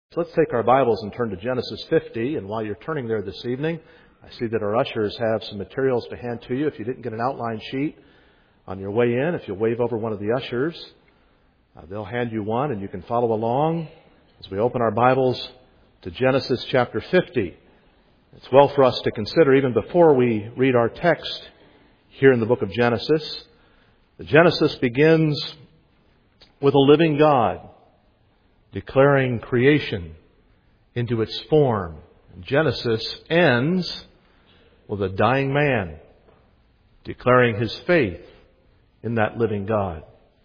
So let's take our Bibles and turn to Genesis 50. And while you're turning there this evening, I see that our ushers have some materials to hand to you. If you didn't get an outline sheet on your way in, if you'll wave over one of the ushers, they'll hand you one and you can follow along as we open our Bibles to Genesis chapter 50. It's well for us to consider, even before we read our text here in the book of Genesis, that Genesis begins with a living God declaring creation into its form. And Genesis ends with a dying man declaring his faith in that living God.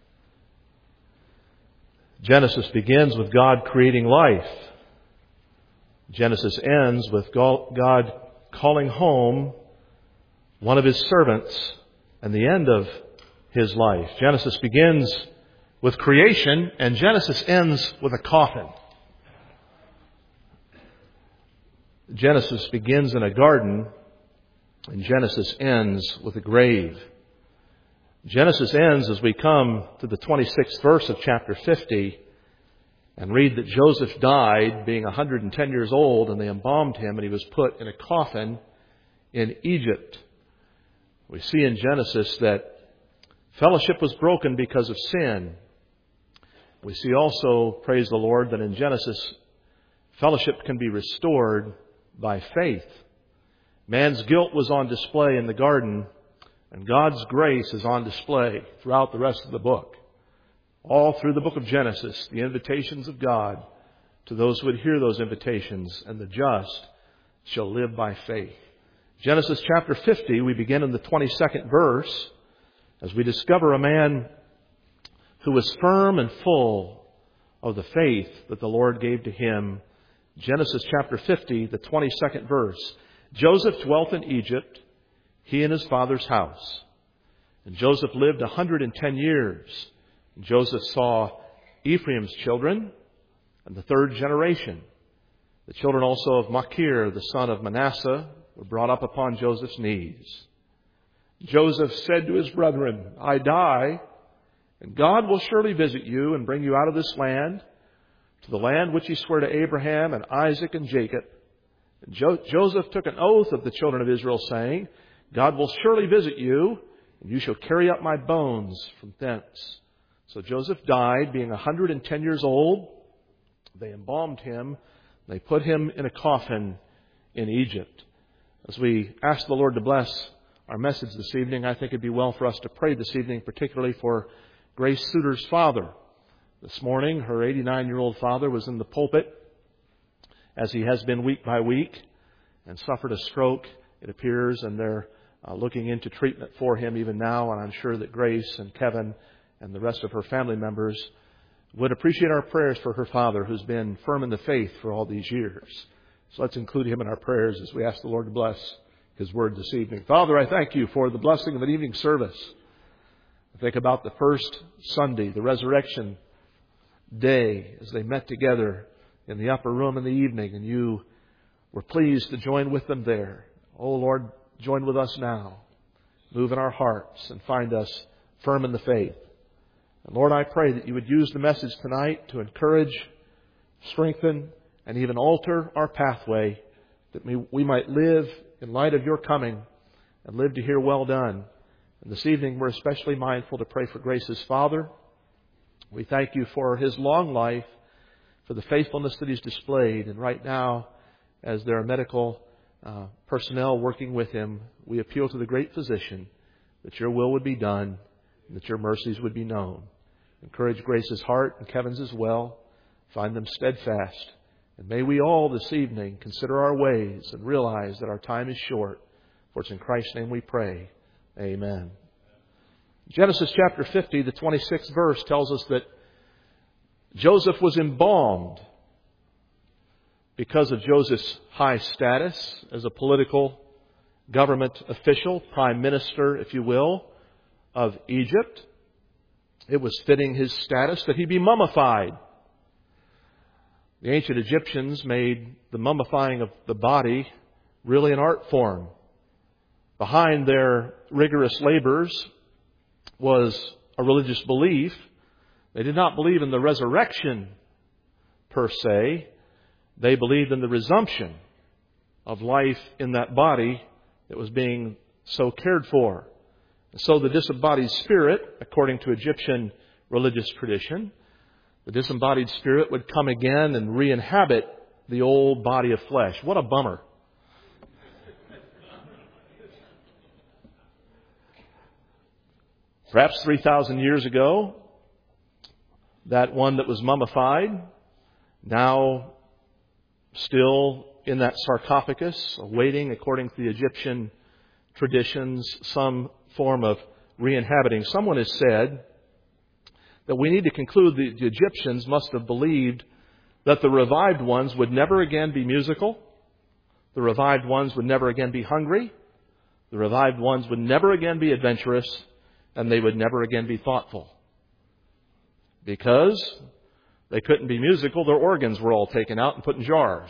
Genesis begins with God creating life. Genesis ends with God calling home one of his servants and the end of his life. Genesis begins with creation, and Genesis ends with a coffin. Genesis begins in a garden, and Genesis ends with a grave. Genesis ends as we come to the 26th verse of chapter 50 and read that Joseph died being 110 years old, and they embalmed him, and he was put in a coffin in Egypt. We see in Genesis that fellowship was broken because of sin. We see also, praise the Lord, that in Genesis, fellowship can be restored by faith. Man's guilt was on display in the garden, and God's grace is on display throughout the rest of the book. All through the book of Genesis, the invitations of God to those who would hear those invitations, and the just shall live by faith. Genesis chapter 50, we begin in the 22nd verse, as we discover a man who was firm and full of the faith that the Lord gave to him. Genesis chapter 50, the 22nd verse. Joseph dwelt in Egypt, he and his father's house. And Joseph lived 110 years. And Joseph saw Ephraim's children and the third generation. The children also of Machir, the son of Manasseh, were brought up upon Joseph's knees. Joseph said to his brethren, I die, and God will surely visit you and bring you out of this land to the land which he swore to Abraham and Isaac and Jacob. And Joseph took an oath of the children of Israel, saying, God will surely visit you, and you shall carry up my bones from thence. So Joseph died, being 110 years old. They embalmed him. They put him in a coffin in Egypt. As we ask the Lord to bless our message this evening, I think it'd be well for us to pray this evening, particularly for Grace Suter's father. This morning, her 89-year-old father was in the pulpit, as he has been week by week, and suffered a stroke, it appears, and they're looking into treatment for him even now. And I'm sure that Grace and Kevin and the rest of her family members would appreciate our prayers for her father, who's been firm in the faith for all these years. So let's include him in our prayers as we ask the Lord to bless his word this evening. Father, I thank you for the blessing of an evening service. I think about the first Sunday, the resurrection day, as they met together in the upper room in the evening, and you were pleased to join with them there. Oh Lord, join with us now. Move in our hearts and find us firm in the faith. And Lord, I pray that you would use the message tonight to encourage, strengthen, and even alter our pathway, that we might live in light of your coming and live to hear well done. And this evening we're especially mindful to pray for Grace's father. We thank you for his long life, for the faithfulness that he's displayed. And right now, as there are medical personnel working with him, we appeal to the great physician that your will would be done and that your mercies would be known. Encourage Grace's heart and Kevin's as well. Find them steadfast. And may we all this evening consider our ways and realize that our time is short. For it's in Christ's name we pray. Amen. Genesis chapter 50, the 26th verse tells us that Joseph was embalmed because of Joseph's high status as a political government official, prime minister, if you will, of Egypt. It was fitting his status that he be mummified. The ancient Egyptians made the mummifying of the body really an art form. Behind their rigorous labors was a religious belief. They did not believe in the resurrection per se, They believed in the resumption of life in that body that was being so cared for. And so the disembodied spirit, according to Egyptian religious tradition, the disembodied spirit would come again and re-inhabit the old body of flesh. What a bummer. Perhaps 3,000 years ago, that one that was mummified, now still in that sarcophagus, awaiting, according to the Egyptian traditions, some form of re-inhabiting. Someone has said that we need to conclude that the Egyptians must have believed that the revived ones would never again be musical, the revived ones would never again be hungry, the revived ones would never again be adventurous, and they would never again be thoughtful. Because they couldn't be musical, their organs were all taken out and put in jars.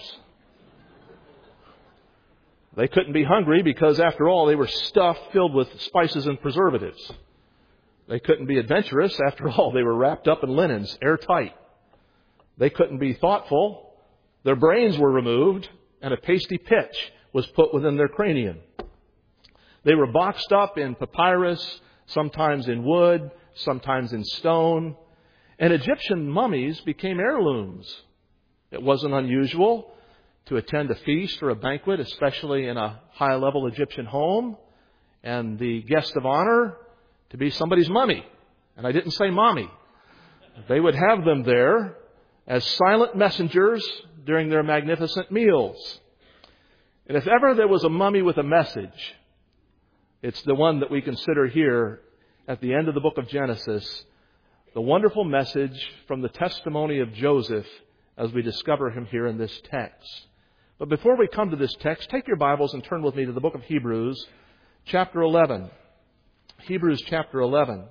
They couldn't be hungry because, after all, they were stuffed filled with spices and preservatives. They couldn't be adventurous. After all, they were wrapped up in linens, airtight. They couldn't be thoughtful. Their brains were removed, and a pasty pitch was put within their cranium. They were boxed up in papyrus, sometimes in wood, sometimes in stone. And Egyptian mummies became heirlooms. It wasn't unusual to attend a feast or a banquet, especially in a high-level Egyptian home, and the guest of honor to be somebody's mummy. And I didn't say mommy. They would have them there as silent messengers during their magnificent meals. And if ever there was a mummy with a message, it's the one that we consider here at the end of the book of Genesis, the wonderful message from the testimony of Joseph as we discover him here in this text. But before we come to this text, take your Bibles and turn with me to the book of Hebrews, chapter 11. Hebrews chapter 11.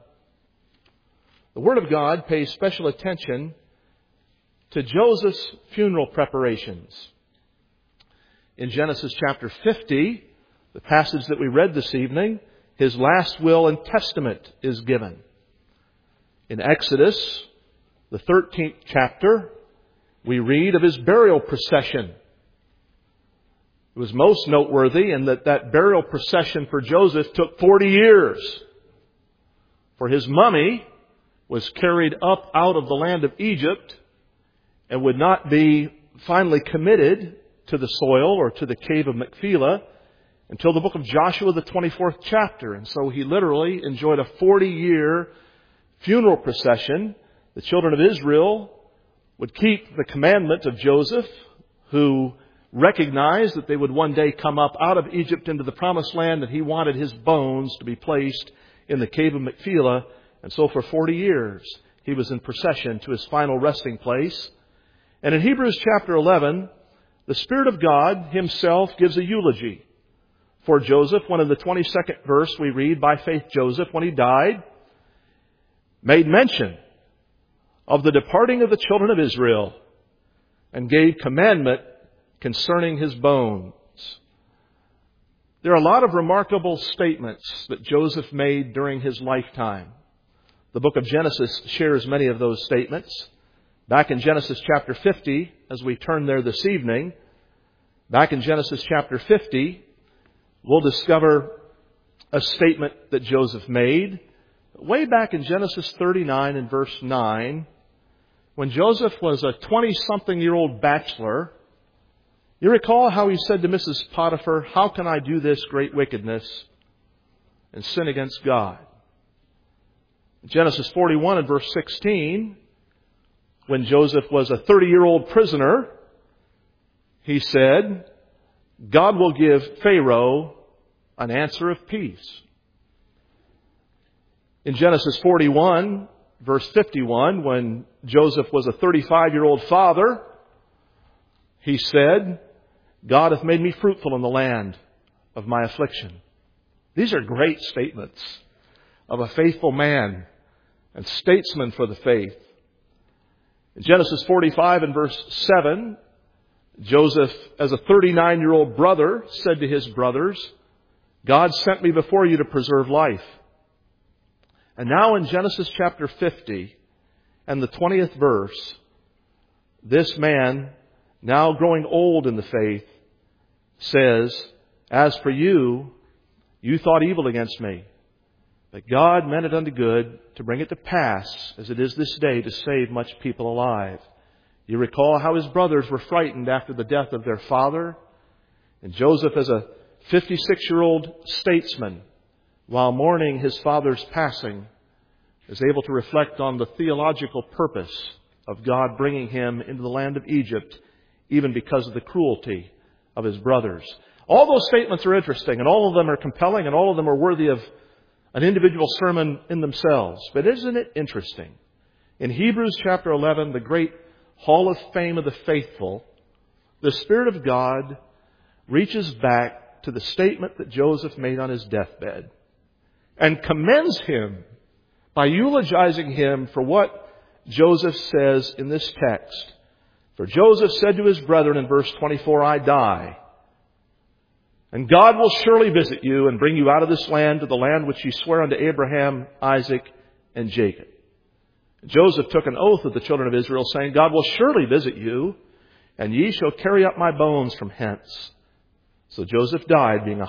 The Word of God pays special attention to Joseph's funeral preparations. In Genesis chapter 50, the passage that we read this evening, his last will and testament is given. In Exodus, the 13th chapter, we read of his burial procession. It was most noteworthy in that burial procession for Joseph took 40 years. For his mummy was carried up out of the land of Egypt and would not be finally committed to the soil or to the cave of Machpelah until the book of Joshua, the 24th chapter. And so he literally enjoyed a 40-year funeral procession. The children of Israel would keep the commandment of Joseph, who recognized that they would one day come up out of Egypt into the promised land, and he wanted his bones to be placed in the cave of Machpelah. And so for 40 years, he was in procession to his final resting place. And in Hebrews chapter 11, the Spirit of God himself gives a eulogy for Joseph. When in the 22nd verse we read, by faith Joseph, when he died, made mention of the departing of the children of Israel and gave commandment concerning his bones. There are a lot of remarkable statements that Joseph made during his lifetime. The book of Genesis shares many of those statements. Back in Genesis chapter 50, as we turn there this evening, back in Genesis chapter 50, we'll discover a statement that Joseph made. Way back in Genesis 39 and verse 9, when Joseph was a 20-something-year-old bachelor, you recall how he said to Mrs. Potiphar, "How can I do this great wickedness and sin against God?" In Genesis 41 and verse 16, when Joseph was a 30-year-old prisoner, he said, "God will give Pharaoh an answer of peace." In Genesis 41, verse 51, when Joseph was a 35-year-old father, he said, "God hath made me fruitful in the land of my affliction." These are great statements of a faithful man and statesman for the faith. In Genesis 45 and verse 7, Joseph, as a 39-year-old brother, said to his brothers, "God sent me before you to preserve life." And now in Genesis chapter 50 and the 20th verse, this man now growing old in the faith, says, "As for you, you thought evil against me, but God meant it unto good to bring it to pass, as it is this day, to save much people alive." You recall how his brothers were frightened after the death of their father, and Joseph, as a 56-year-old statesman, while mourning his father's passing, is able to reflect on the theological purpose of God bringing him into the land of Egypt, even because of the cruelty of his brothers. All those statements are interesting, and all of them are compelling, and all of them are worthy of an individual sermon in themselves. But isn't it interesting? In Hebrews chapter 11, the great Hall of Fame of the faithful, the Spirit of God reaches back to the statement that Joseph made on his deathbed and commends him by eulogizing him for what Joseph says in this text. For Joseph said to his brethren in verse 24, "I die. And God will surely visit you and bring you out of this land to the land which he sware unto Abraham, Isaac, and Jacob." Joseph took an oath of the children of Israel, saying, "God will surely visit you, and ye shall carry up my bones from hence." So Joseph died, being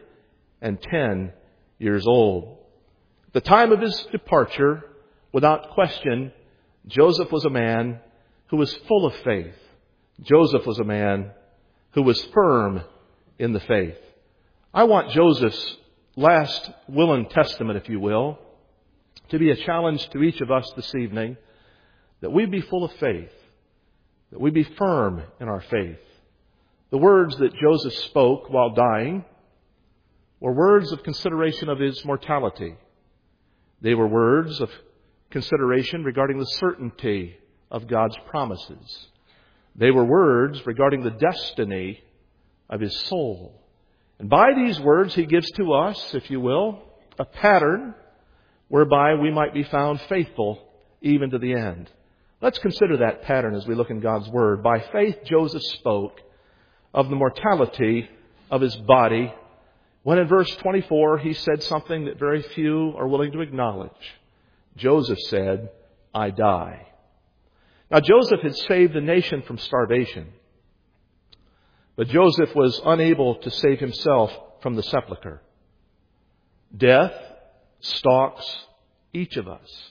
110 years old. At the time of his departure, without question, Joseph was a man who was full of faith. Joseph was a man who was firm in the faith. I want Joseph's last will and testament, if you will, to be a challenge to each of us this evening, that we be full of faith, that we be firm in our faith. The words that Joseph spoke while dying were words of consideration of his mortality. They were words of consideration regarding the certainty of God's promises. They were words regarding the destiny of his soul. And by these words, he gives to us, if you will, a pattern whereby we might be found faithful even to the end. Let's consider that pattern as we look in God's Word. By faith, Joseph spoke of the mortality of his body, when in verse 24 he said something that very few are willing to acknowledge. Joseph said, "I die." Now, Joseph had saved the nation from starvation, but Joseph was unable to save himself from the sepulchre. Death stalks each of us.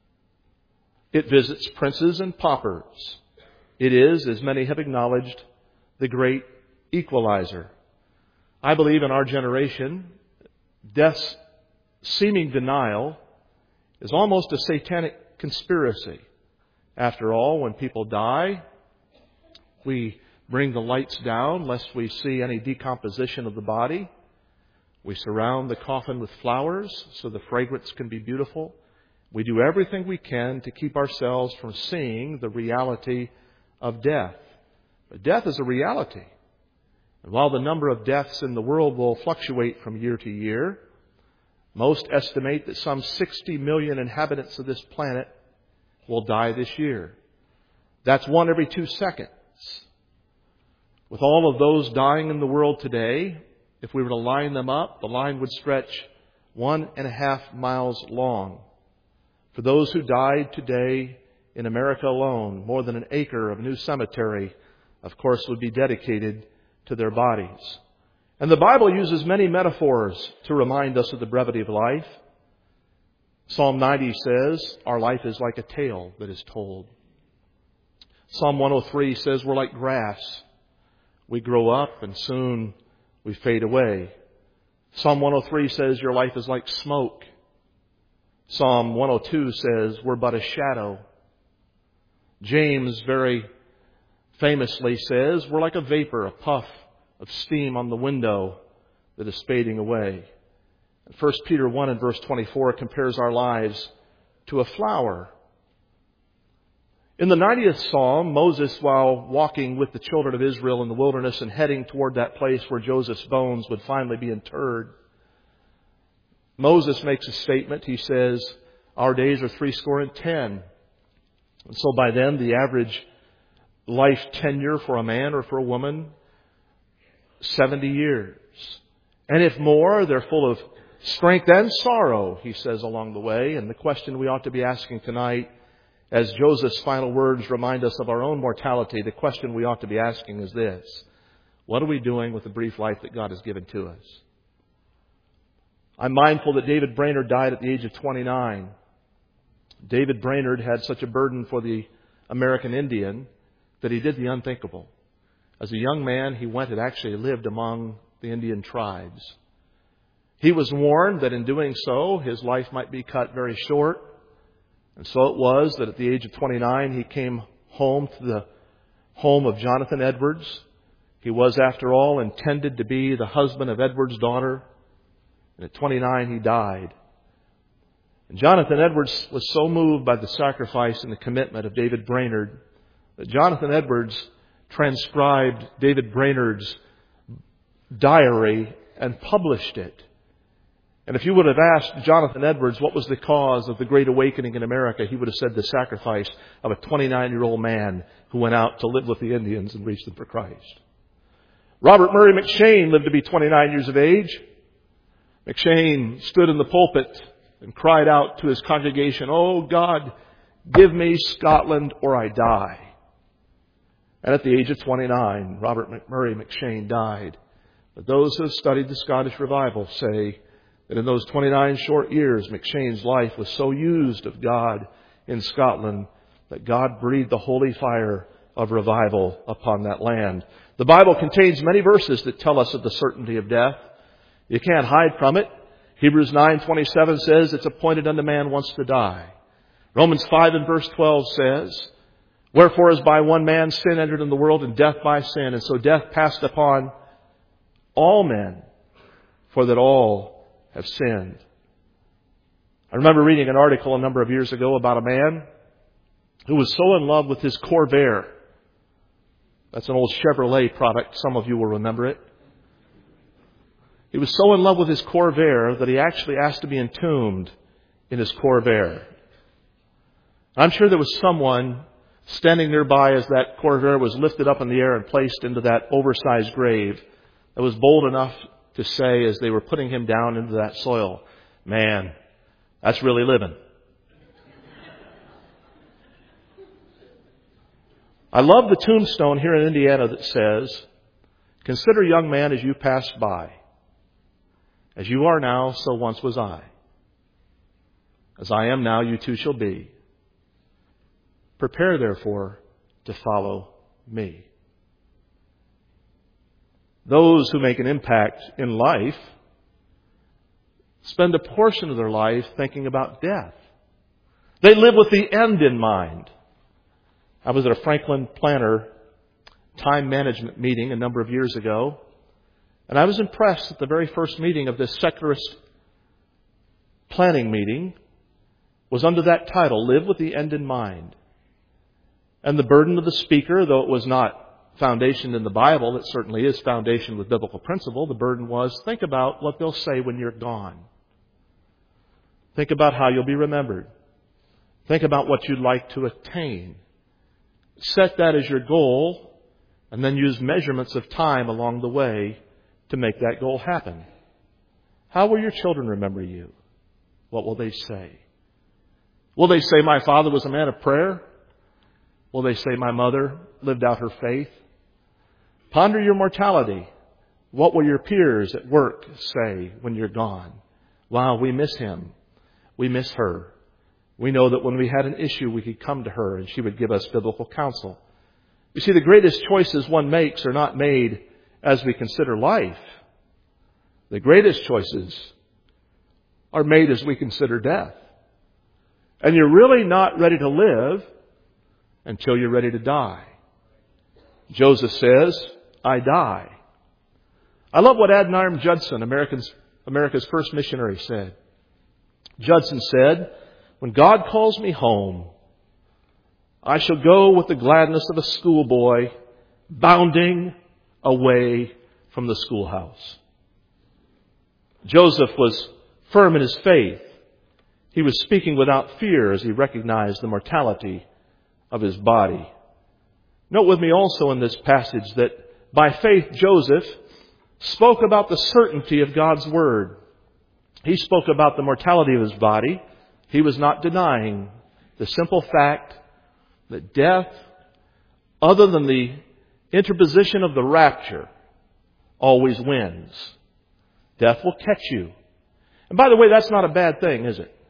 It visits princes and paupers. It is, as many have acknowledged, the great equalizer. I believe in our generation, death's seeming denial is almost a satanic conspiracy. After all, when people die, we bring the lights down lest we see any decomposition of the body. We surround the coffin with flowers so the fragrance can be beautiful. We do everything we can to keep ourselves from seeing the reality of death. But death is a reality. And while the number of deaths in the world will fluctuate from year to year, most estimate that some 60 million inhabitants of this planet will die this year. That's 1 every 2 seconds. With all of those dying in the world today, if we were to line them up, the line would stretch 1.5 miles long. For those who died today in America alone, more than an acre of new cemetery, of course, would be dedicated to their bodies. And the Bible uses many metaphors to remind us of the brevity of life. Psalm 90 says, our life is like a tale that is told. Psalm 103 says we're like grass. We grow up and soon we fade away. Psalm 103 says your life is like smoke. Psalm 102 says we're but a shadow. James very famously says we're like a vapor, a puff of steam on the window that is fading away. 1 Peter 1 and verse 24 compares our lives to a flower. In the 90th Psalm, Moses, while walking with the children of Israel in the wilderness and heading toward that place where Joseph's bones would finally be interred, Moses makes a statement. He says, our days are 70. And so by then, the average life tenure for a man or for a woman, 70 years. And if more, they're full of strength and sorrow, he says along the way. And the question we ought to be asking tonight As Joseph's final words remind us of our own mortality, the question we ought to be asking is this: what are we doing with the brief life that God has given to us? I'm mindful that David Brainerd died at the age of 29. David Brainerd had such a burden for the American Indian that he did the unthinkable. As a young man, he went and actually lived among the Indian tribes. He was warned that in doing so, his life might be cut very short. And so it was that at the age of 29, he came home to the home of Jonathan Edwards. He was, after all, intended to be the husband of Edwards' daughter. And at 29, he died. And Jonathan Edwards was so moved by the sacrifice and the commitment of David Brainerd that Jonathan Edwards transcribed David Brainerd's diary and published it. And if you would have asked Jonathan Edwards what was the cause of the Great Awakening in America, he would have said the sacrifice of a 29-year-old man who went out to live with the Indians and reach them for Christ. Robert Murray McCheyne lived to be 29 years of age. McCheyne stood in the pulpit and cried out to his congregation, "Oh God, give me Scotland or I die." And at the age of 29, Robert Murray McCheyne died. But those who have studied the Scottish revival say that in those 29 short years, McCheyne's life was so used of God in Scotland that God breathed the holy fire of revival upon that land. The Bible contains many verses that tell us of the certainty of death. You can't hide from it. Hebrews 9:27 says it's appointed unto man once to die. Romans 5 and verse 12 says, "Wherefore as by one man sin entered in the world, and death by sin, and so death passed upon all men, for that all have sinned." I remember reading an article a number of years ago about a man who was so in love with his Corvair. That's an old Chevrolet product. Some of you will remember it. He was so in love with his Corvair that he actually asked to be entombed in his Corvair. I'm sure there was someone standing nearby as that Corvair was lifted up in the air and placed into that oversized grave that was bold enough to say, as they were putting him down into that soil, "Man, that's really living." I love the tombstone here in Indiana that says, "Consider, young man, as you passed by. As you are now, so once was I. As I am now, you too shall be. Prepare, therefore, to follow me." Those who make an impact in life spend a portion of their life thinking about death. They live with the end in mind. I was at a Franklin Planner time management meeting a number of years ago, and I was impressed at the very first meeting of this secularist planning meeting was under that title, "Live with the End in Mind." And the burden of the speaker, though it was not foundation in the Bible, it certainly is foundation with biblical principle, the burden was, think about what they'll say when you're gone. Think about how you'll be remembered. Think about what you'd like to attain. Set that as your goal, and then use measurements of time along the way to make that goal happen. How will your children remember you? What will they say? Will they say, "My father was a man of prayer"? Will they say, "My mother lived out her faith"? Ponder your mortality. What will your peers at work say when you're gone? "Wow, we miss him. We miss her. We know that when we had an issue, we could come to her and she would give us biblical counsel." You see, the greatest choices one makes are not made as we consider life. The greatest choices are made as we consider death. And you're really not ready to live until you're ready to die. Joseph says, "I die." I love what Adoniram Judson, America's first missionary, said. Judson said, "When God calls me home, I shall go with the gladness of a schoolboy bounding away from the schoolhouse." Joseph was firm in his faith. He was speaking without fear as he recognized the mortality of his body. Note with me also in this passage that by faith Joseph spoke about the certainty of God's word. He spoke about the mortality of his body. He was not denying the simple fact that death, other than the interposition of the rapture, always wins. Death will catch you. And by the way, that's not a bad thing, is it?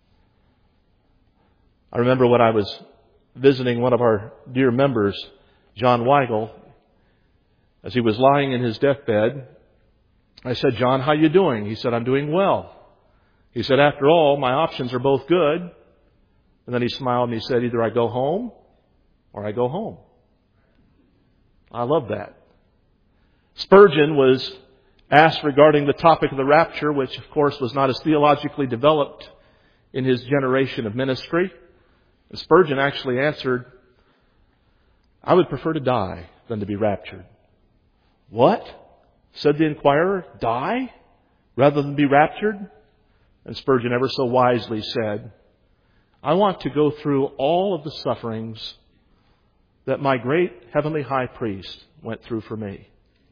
I remember when I was visiting one of our dear members, John Weigel, as he was lying in his deathbed. I said, "John, how you doing?" He said, "I'm doing well." He said, "After all, my options are both good." And then he smiled and he said, "Either I go home or I go home." I love that. Spurgeon was asked regarding the topic of the rapture, which of course was not as theologically developed in his generation of ministry. And Spurgeon actually answered, "I would prefer to die than to be raptured." "What?" said the inquirer. "Die rather than be raptured?" And Spurgeon ever so wisely said, "I want to go through all of the sufferings that my great heavenly high priest went through for me."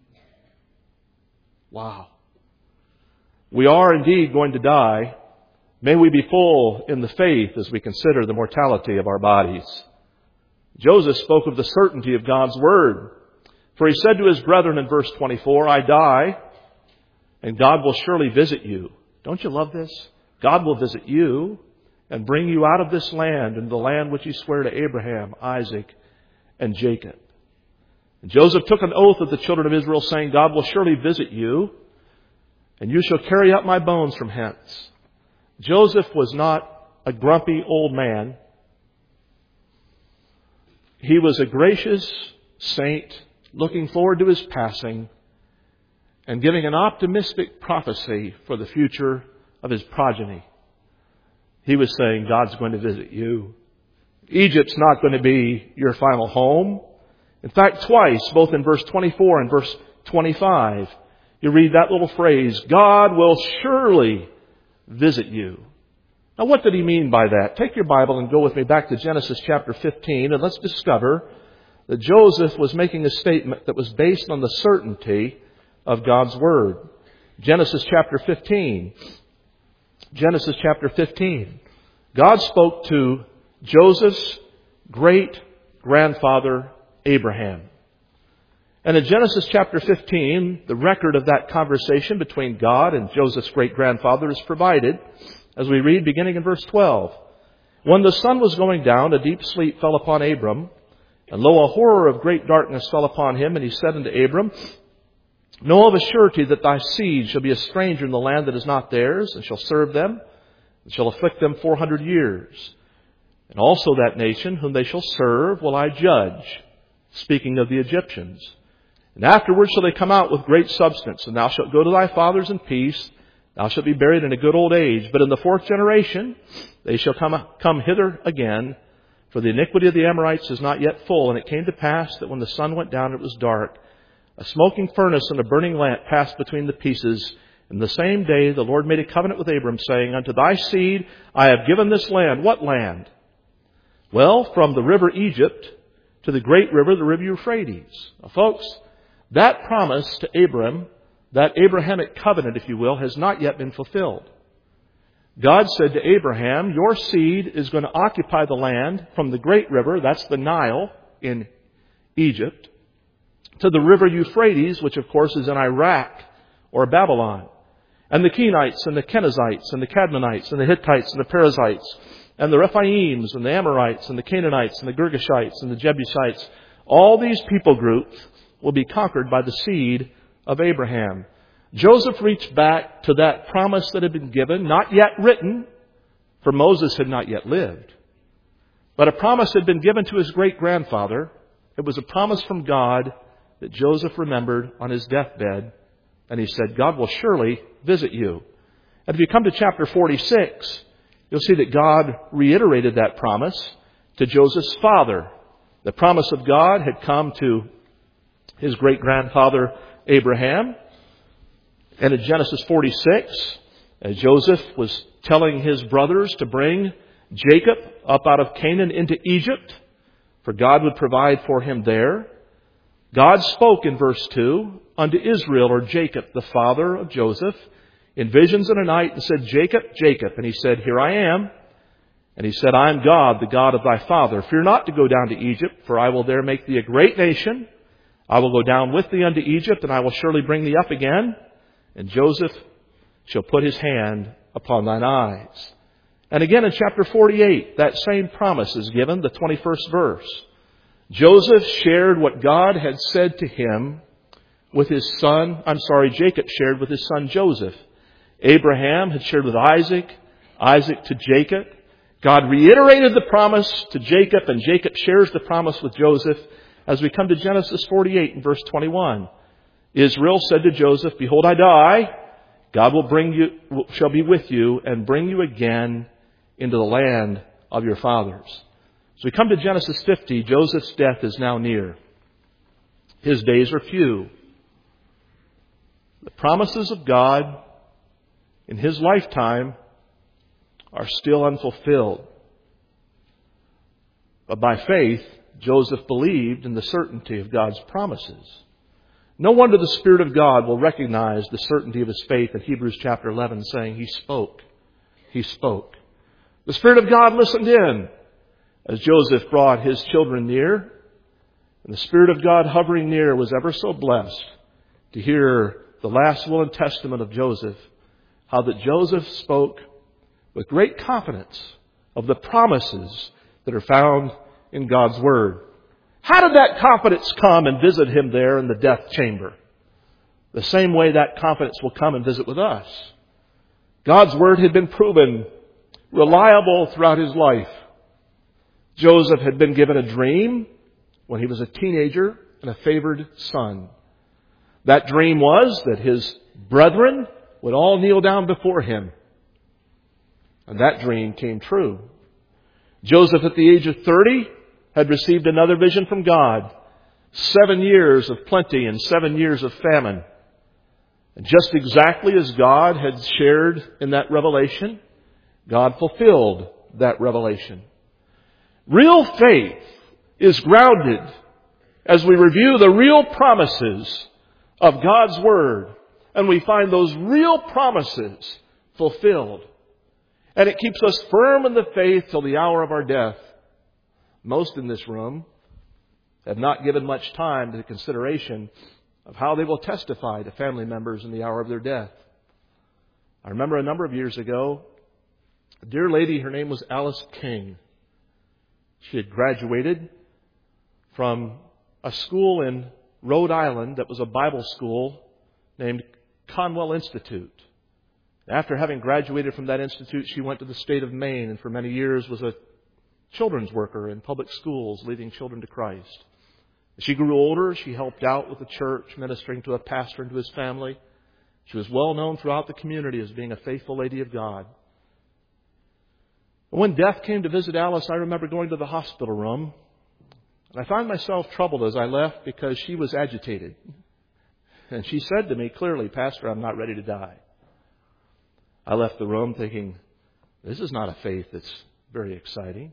Wow. We are indeed going to die. May we be full in the faith as we consider the mortality of our bodies. Joseph spoke of the certainty of God's Word. For he said to his brethren in verse 24, "I die, and God will surely visit you." Don't you love this? God will visit you and bring you out of this land into the land which he swore to Abraham, Isaac, and Jacob. And Joseph took an oath of the children of Israel, saying, "God will surely visit you, and you shall carry up my bones from hence." Joseph was not a grumpy old man. He was a gracious saint looking forward to his passing and giving an optimistic prophecy for the future of his progeny. He was saying, God's going to visit you. Egypt's not going to be your final home. In fact, twice, both in verse 24 and verse 25, you read that little phrase, "God will surely visit you." Now, what did he mean by that? Take your Bible and go with me back to Genesis chapter 15, and let's discover that Joseph was making a statement that was based on the certainty of God's Word. Genesis chapter 15. Genesis chapter 15. God spoke to Joseph's great-grandfather Abraham. And in Genesis chapter 15, the record of that conversation between God and Joseph's great-grandfather is provided as we read beginning in verse 12. "When the sun was going down, a deep sleep fell upon Abram, and lo, a horror of great darkness fell upon him. And he said unto Abram, Know of a surety that thy seed shall be a stranger in the land that is not theirs, and shall serve them, and shall afflict them 400 years. And also that nation whom they shall serve will I judge," speaking of the Egyptians. "And afterwards shall they come out with great substance, and thou shalt go to thy fathers in peace. Thou shalt be buried in a good old age. But in the fourth generation they shall come hither again, for the iniquity of the Amorites is not yet full. And it came to pass that when the sun went down, it was dark. A smoking furnace and a burning lamp passed between the pieces. And the same day the Lord made a covenant with Abram, saying, Unto thy seed I have given this land." What land? Well, from the river Egypt to the great river, the river Euphrates. Now, folks, that promise to Abram, that Abrahamic covenant, if you will, has not yet been fulfilled. God said to Abraham, your seed is going to occupy the land from the great river, that's the Nile in Egypt, to the river Euphrates, which of course is in Iraq or Babylon. And the Kenites and the Kenizzites and the Cadmonites and the Hittites and the Perizzites and the Rephaims and the Amorites and the Canaanites and the Girgashites and the Jebusites, all these people groups will be conquered by the seed of Abraham. Joseph reached back to that promise that had been given, not yet written, for Moses had not yet lived. But a promise had been given to his great-grandfather. It was a promise from God that Joseph remembered on his deathbed. And he said, God will surely visit you. And if you come to chapter 46, you'll see that God reiterated that promise to Joseph's father. The promise of God had come to his great-grandfather Abraham. And in Genesis 46, as Joseph was telling his brothers to bring Jacob up out of Canaan into Egypt, for God would provide for him there, God spoke in verse 2 unto Israel, or Jacob, the father of Joseph, in visions in a night, and said, Jacob, Jacob. And he said, Here I am. And he said, I am God, the God of thy father. Fear not to go down to Egypt, for I will there make thee a great nation. I will go down with thee unto Egypt, and I will surely bring thee up again. And Joseph shall put his hand upon thine eyes. And again in chapter 48, that same promise is given, the 21st verse. Joseph shared what God had said to him with his son, Jacob shared with his son Joseph. Abraham had shared with Isaac, Isaac to Jacob. God reiterated the promise to Jacob, and Jacob shares the promise with Joseph as we come to Genesis 48 and verse 21. Israel said to Joseph, Behold, I die. God shall be with you and bring you again into the land of your fathers. So we come to Genesis 50. Joseph's death is now near. His days are few. The promises of God in his lifetime are still unfulfilled. But by faith, Joseph believed in the certainty of God's promises. No wonder the Spirit of God will recognize the certainty of his faith in Hebrews chapter 11, saying, He spoke. He spoke. The Spirit of God listened in as Joseph brought his children near. And the Spirit of God hovering near was ever so blessed to hear the last will and testament of Joseph, how that Joseph spoke with great confidence of the promises that are found in God's Word. How did that confidence come and visit him there in the death chamber? The same way that confidence will come and visit with us. God's Word had been proven reliable throughout his life. Joseph had been given a dream when he was a teenager and a favored son. That dream was that his brethren would all kneel down before him. And that dream came true. Joseph, at the age of 30, had received another vision from God. 7 years of plenty and 7 years of famine. And just exactly as God had shared in that revelation, God fulfilled that revelation. Real faith is grounded as we review the real promises of God's Word, and we find those real promises fulfilled. And it keeps us firm in the faith till the hour of our death. Most in this room have not given much time to the consideration of how they will testify to family members in the hour of their death. I remember a number of years ago, a dear lady, her name was Alice King. She had graduated from a school in Rhode Island that was a Bible school named Conwell Institute. After having graduated from that institute, she went to the state of Maine and for many years was a children's worker in public schools, leading children to Christ. As she grew older, she helped out with the church, ministering to a pastor and to his family. She was well known throughout the community as being a faithful lady of God. When death came to visit Alice, I remember going to the hospital room. And I found myself troubled as I left because she was agitated. And she said to me clearly, Pastor, I'm not ready to die. I left the room thinking, this is not a faith that's very exciting.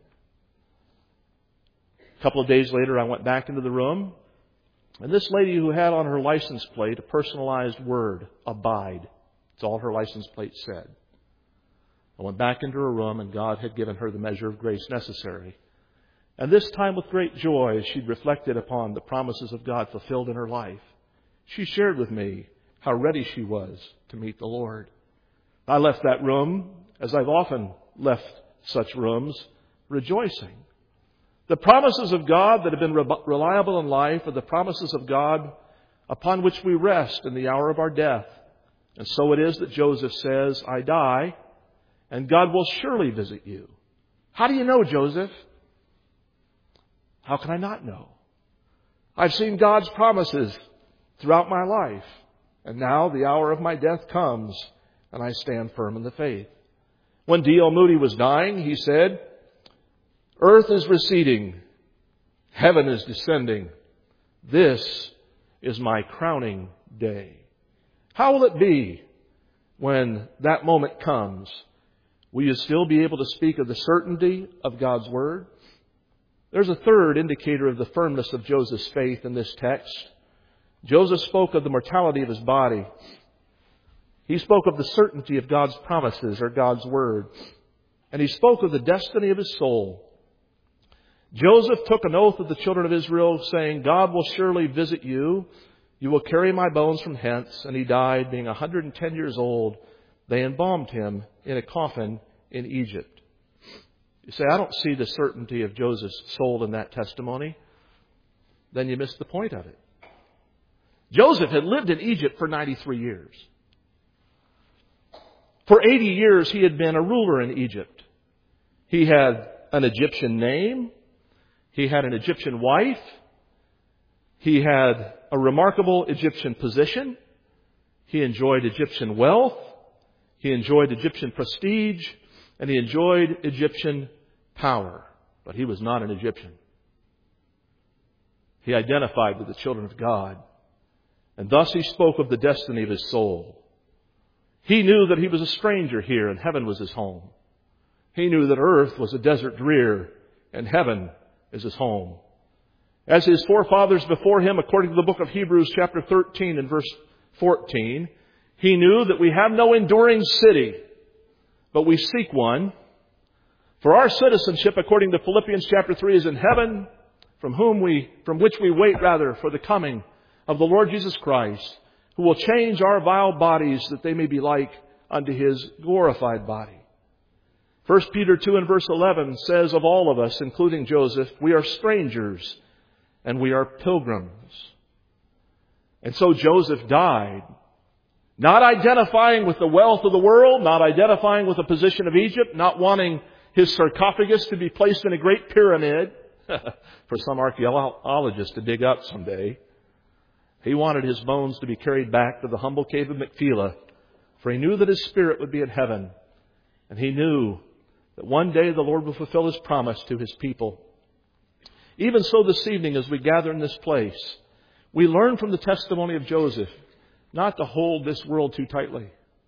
A couple of days later, I went back into the room. And this lady who had on her license plate a personalized word, abide. It's all her license plate said. I went back into her room and God had given her the measure of grace necessary. And this time with great joy, as she'd reflected upon the promises of God fulfilled in her life, she shared with me how ready she was to meet the Lord. I left that room, as I've often left such rooms, rejoicing. The promises of God that have been reliable in life are the promises of God upon which we rest in the hour of our death. And so it is that Joseph says, I die, and God will surely visit you. How do you know, Joseph? How can I not know? I've seen God's promises throughout my life. And now the hour of my death comes, and I stand firm in the faith. When D.L. Moody was dying, he said, Earth is receding. Heaven is descending. This is my crowning day. How will it be when that moment comes? Will you still be able to speak of the certainty of God's Word? There's a third indicator of the firmness of Joseph's faith in this text. Joseph spoke of the mortality of his body. He spoke of the certainty of God's promises or God's Word. And he spoke of the destiny of his soul. Joseph took an oath of the children of Israel, saying, God will surely visit you. You will carry my bones from hence. And he died, being 110 years old. They embalmed him in a coffin in Egypt. You say, I don't see the certainty of Joseph's soul in that testimony. Then you miss the point of it. Joseph had lived in Egypt for 93 years. For 80 years he had been a ruler in Egypt. He had an Egyptian name. He had an Egyptian wife. He had a remarkable Egyptian position. He enjoyed Egyptian wealth. He enjoyed Egyptian prestige. And he enjoyed Egyptian power. But he was not an Egyptian. He identified with the children of God. And thus he spoke of the destiny of his soul. He knew that he was a stranger here and heaven was his home. He knew that earth was a desert drear and heaven is his home. As his forefathers before him, according to the book of Hebrews chapter 13 and verse 14, he knew that we have no enduring city, but we seek one. For our citizenship, according to Philippians chapter 3, is in heaven, from which we wait for the coming of the Lord Jesus Christ, who will change our vile bodies that they may be like unto his glorified body. 1 Peter 2 and verse 11 says of all of us, including Joseph, we are strangers and we are pilgrims. And so Joseph died, not identifying with the wealth of the world, not identifying with the position of Egypt, not wanting his sarcophagus to be placed in a great pyramid for some archaeologist to dig up someday. He wanted his bones to be carried back to the humble cave of Machpelah, for he knew that his spirit would be in heaven. And he knew that one day the Lord will fulfill his promise to his people. Even so this evening as we gather in this place, we learn from the testimony of Joseph not to hold this world too tightly.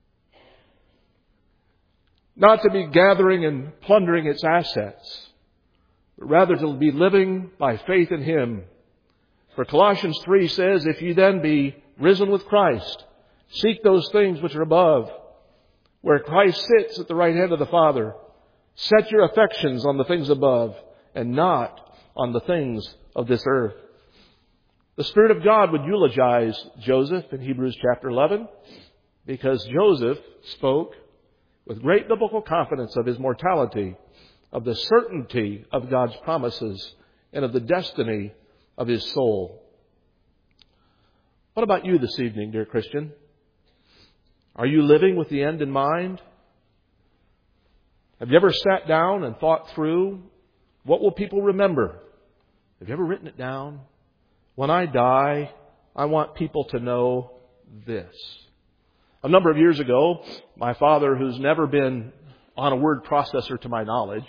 Not to be gathering and plundering its assets, but rather to be living by faith in him. For Colossians 3 says, if you then be risen with Christ, seek those things which are above, where Christ sits at the right hand of the Father. Set your affections on the things above and not on the things of this earth. The Spirit of God would eulogize Joseph in Hebrews chapter 11 because Joseph spoke with great biblical confidence of his mortality, of the certainty of God's promises, and of the destiny of his soul. What about you this evening, dear Christian? Are you living with the end in mind? Have you ever sat down and thought through, what will people remember? Have you ever written it down? When I die, I want people to know this. A number of years ago, my father, who's never been on a word processor to my knowledge,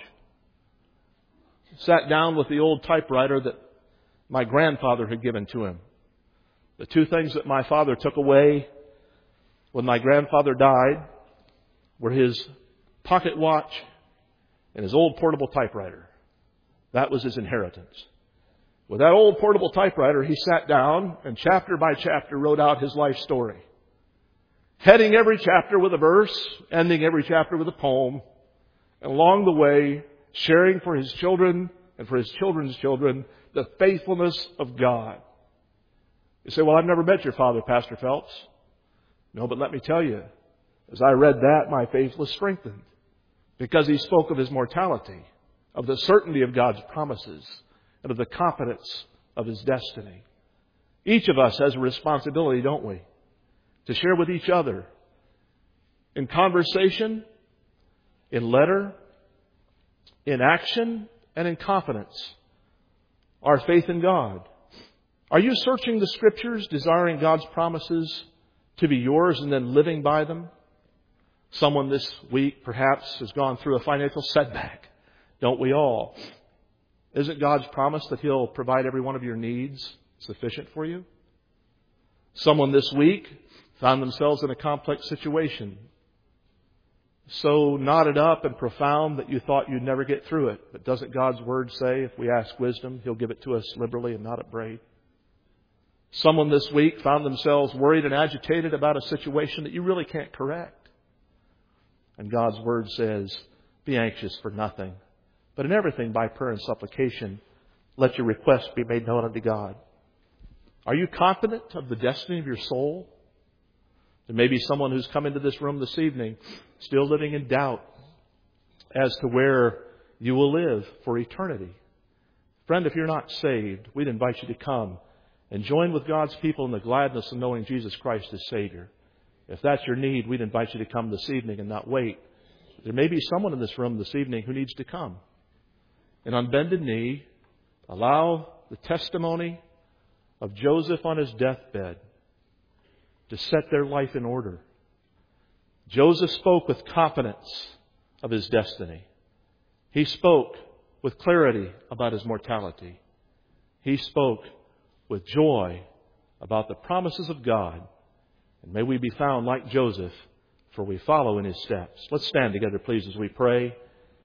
sat down with the old typewriter that my grandfather had given to him. The two things that my father took away when my grandfather died were his pocket watch and his old portable typewriter. That was his inheritance. With that old portable typewriter, he sat down and chapter by chapter wrote out his life story. Heading every chapter with a verse, ending every chapter with a poem, and along the way, sharing for his children and for his children's children the faithfulness of God. You say, well, I've never met your father, Pastor Phelps. No, but let me tell you, as I read that, my faith was strengthened because he spoke of his mortality, of the certainty of God's promises, and of the confidence of his destiny. Each of us has a responsibility, don't we, to share with each other in conversation, in letter, in action, and in confidence our faith in God. Are you searching the Scriptures, desiring God's promises to be yours and then living by them? Someone this week perhaps has gone through a financial setback. Don't we all? Isn't God's promise that He'll provide every one of your needs sufficient for you? Someone this week found themselves in a complex situation, so knotted up and profound that you thought you'd never get through it. But doesn't God's Word say if we ask wisdom, He'll give it to us liberally and not upbraid? Someone this week found themselves worried and agitated about a situation that you really can't correct. And God's Word says Be anxious for nothing, but in everything by prayer and supplication, let your requests be made known unto God. Are you confident of the destiny of your soul? There may be someone who's come into this room this evening still living in doubt as to where you will live for eternity. Friend, if you're not saved, we'd invite you to come and join with God's people in the gladness of knowing Jesus Christ as Savior. If that's your need, we'd invite you to come this evening and not wait. There may be someone in this room this evening who needs to come. And on bended knee, allow the testimony of Joseph on his deathbed to set their life in order. Joseph spoke with confidence of his destiny. He spoke with clarity about his mortality. He spoke with joy about the promises of God. And may we be found like Joseph, for we follow in his steps. Let's stand together, please, as we pray.